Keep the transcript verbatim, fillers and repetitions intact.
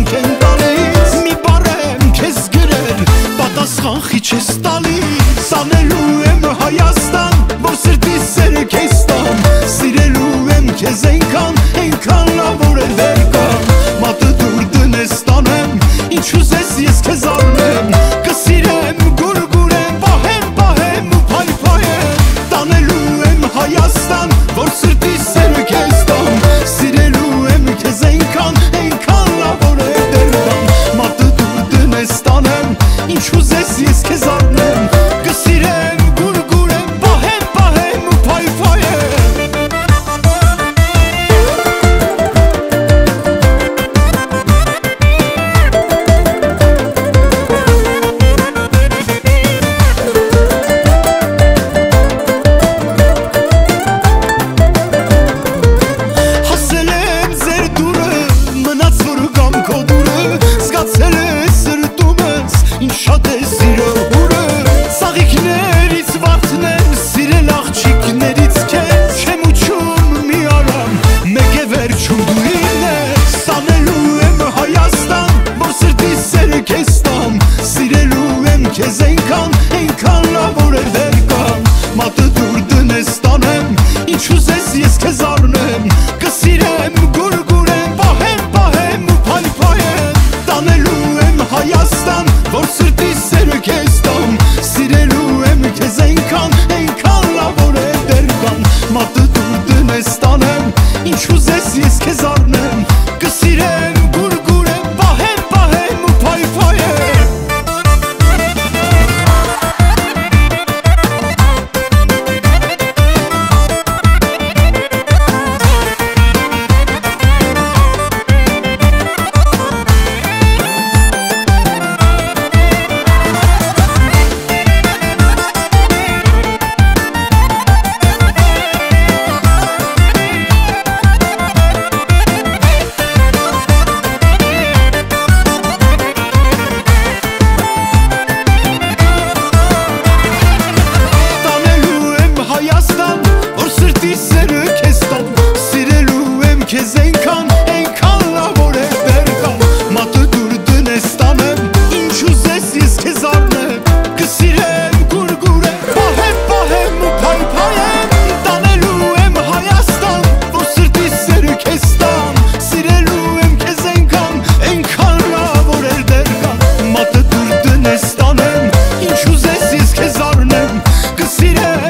կյանք են տալիս, մի բառ եմ քեզ գրել, պատասխան խիչ ես տալիս։ Անելու եմ Հայաստան, որ սրտիս սերը քեզ տամ, սիրելու եմ քեզ այնքան, այնքան լավ որ էլ վեր կամ, մատը դուր դնես տանեմ, ինչ ուզես ես քեզ առնեմ, կսիրեմ, գուրգուրեմ, պահեմ, պահեմ ու փայփայեմ, տանելու եմ Հայաստան, որ սրտիս սերը քեզ տամ, սիրելու եմ քեզ այնքան, այնքան լավ որ էլ վեր կամ, մատը դուր դնես տանեմ, ինչ ուզես ես քեզ առնեմ, կսիրեմ, գուրգուրեմ, պահեմ, պահեմ ու փայփայեմ։ Հասել եմ ձեր դուրը, մնաց որ կամ քո դուրը, զգացել է սրտումս, ինչ շատ է սիրո հուրը, ծաղիկներից վարդն եմ սիրել աղջիկներից քեզ, չեմ ուչում մի արամ, մեկ է վերջում դու ինն ես, տանելու եմ Հայաստան, որ սրտիս սերը քեզ տամ, սիրելու եմ քեզ այնքան, այնքան լավ որ էլ վեր կամ, մատը դուր դնես տանեմ, ինչ ուզես ես քեզ առնեմ, կսիրեմ, գուրգուրեմ, պահեմ, պահեմ ու փայփայեմ, տանելու եմ Հայաստան, որ սրտիս սերը քեզ տամ, սիրելու եմ քեզ այնքան, այնքան լավ որ էլ վեր կամ, մատը դուր դնես տանեմ, ինչ ուզես ես քեզ առնեմ, կսիրեմ, գուրգուրեմ, պահեմ, պահեմ ու փայփայեմ։ Հայաստան, որ սրտիս սերը քեզ տամ, սիրելու եմ քեզ այնքան, այնքան լավ որ էլ վեր կամ, մատը դուր դնես տանեմ, ինչ ուզես ես քեզ առնեմ, կսիրեմ, գուրգուրեմ, պահեմ, պահեմ ու փայփայեմ, տանելու եմ Հայաստան, որ սրտիս սերը քեզ տամ, սիրելու եմ քեզ այնքան, այնքան լավ որ էլ վեր կամ, մատը դուր դնես տանեմ, ինչ ուզես ես քեզ առնեմ, կսիրեմ